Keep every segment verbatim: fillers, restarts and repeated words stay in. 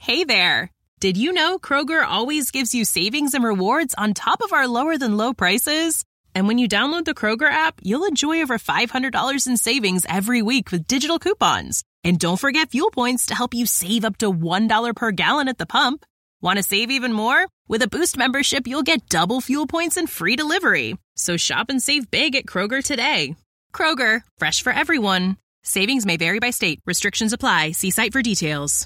Hey there! Did you know Kroger always gives you savings and rewards on top of our lower-than-low prices? And when you download the Kroger app, you'll enjoy over five hundred dollars in savings every week with digital coupons. And don't forget fuel points to help you save up to one dollar per gallon at the pump. Want to save even more? With a Boost membership, you'll get double fuel points and free delivery. So shop and save big at Kroger today. Kroger, fresh for everyone. Savings may vary by state. Restrictions apply. See site for details.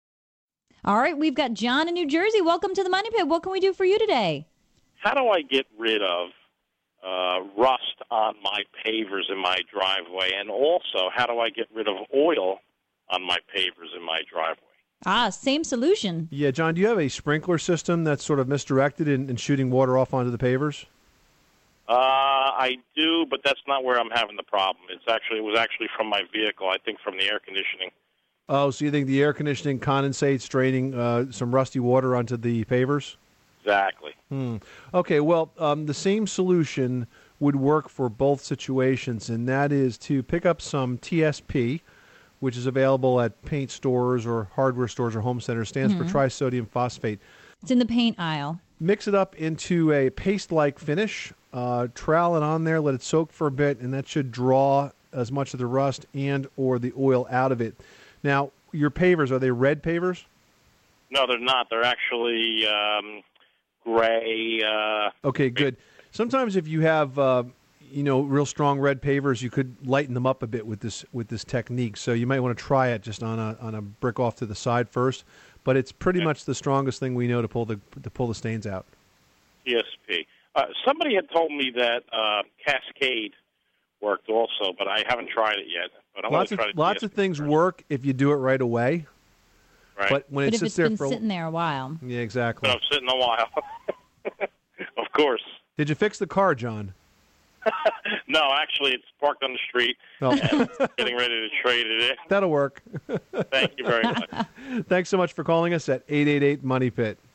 All right, we've got John in New Jersey. Welcome to the Money Pit. What can we do for you today? How do I get rid of uh, rust on my pavers in my driveway? And also, how do I get rid of oil on my pavers in my driveway? Ah, same solution. Yeah, John, do you have a sprinkler system that's sort of misdirected and, and shooting water off onto the pavers? Uh, I do, but that's not where I'm having the problem. It's actually it was actually from my vehicle, I think from the air conditioning. Oh, so you think the air conditioning condensates, draining uh, some rusty water onto the pavers? Exactly. Hmm. Okay, well, um, the same solution would work for both situations, and that is to pick up some T S P, which is available at paint stores or hardware stores or home centers, stands mm-hmm. for trisodium phosphate. It's in the paint aisle. Mix it up into a paste-like finish, uh, trowel it on there, let it soak for a bit, and that should draw as much of the rust and or the oil out of it. Now, your pavers, are they red pavers? No, they're not. They're actually um, gray. Uh, okay, good. Sometimes if you have... Uh, you know, real strong red pavers, you could lighten them up a bit with this with this technique. So you might want to try it just on a on a brick off to the side first. But it's pretty okay. much the strongest thing we know to pull the to pull the stains out. T S P. Uh, somebody had told me that uh, Cascade worked also, but I haven't tried it yet. But I lots want to of try lots of things first. Work if you do it right away. Right. But when but it if sits it's there been for sitting there a while. Yeah, exactly. But I'm sitting a while. Of course. Did you fix the car, John? No, actually, it's parked on the street, oh. and getting ready to trade it in. That'll work. Thank you very much. Thanks so much for calling us at eight eight eight, MONEY PIT.